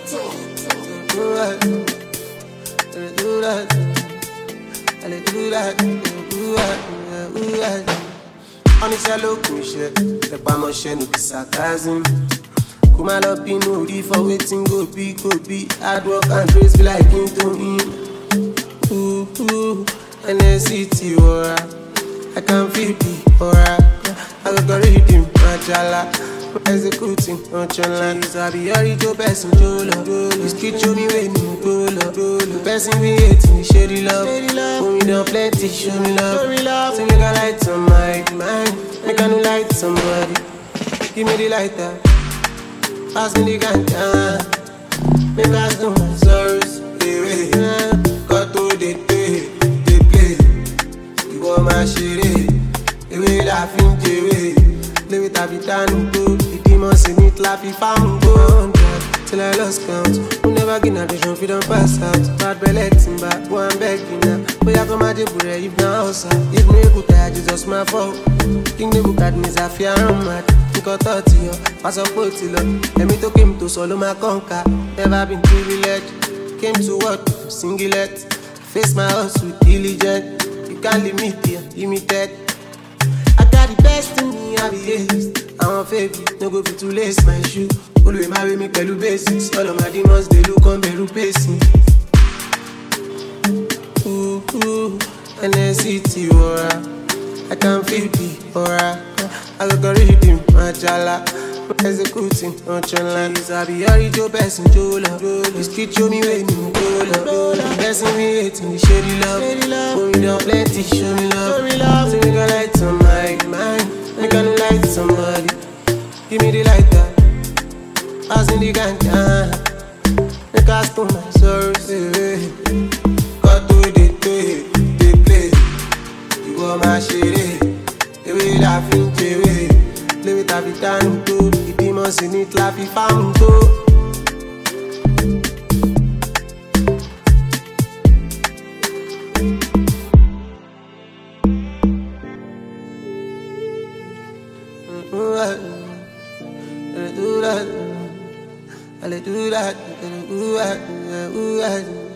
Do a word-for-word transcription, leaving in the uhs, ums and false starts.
Do that, do that, I let do that, do that, do that. Honestly, I look me shit. The palm shit no be sarcasm. Come on up in no ready for waiting, go be, go be. Hard work and praise be like into him. Ooh, ooh, N S C T aura. I can feel the aura. I go go read him, machala. Executing on your line. I be your Joe person, Jolo. You street show me when you go low. The person we hate me, shady love. When we done plenty, show me love. So make a light on my mind. Make a new light somebody. Give me the lighter. Pass me the ganja. Make us do my sorrows. Got to the day, they play. You want my shit, the way laughing, the way. Live it, I be done good. The demons in it, laugh if I'm good. Till I lost count. Who never get a vision, if you don't pass out. Bad bellecting back, one begging now. But I come at the bure, if now outside. If me a good guy, Jesus my fault. King the book at me, I fear I'm mad. Think I thought to you, pass up to you. Let me talk him to solo my conquer. Never been privileged. Came to work, singlet. Face my house with diligence. You can't leave me here, limited. I got the best in me, I be haste. I'm a baby, no go be too lace my shoe. Always marry me, pelu basics. All of my demons, they look on Beru pacing. Ooh, ooh, N S C T aura. I can feel the aura. I go go read him, machala. Executing on your line. I be your Joe person, Jolo. The street show me when you go low. The person we hate me, shady love. When we done plenty, show me love. So make a light on my mind. Make a new light somebody. Give me the lighter. Pass me the ganja. Make us put my sorrows away. Got to the day, they play. You want my shit, the way laughing, the way. Live it, I be done good. The demons in it, laugh if I'm good. I let do that, I let do that, I let do that, I let do that.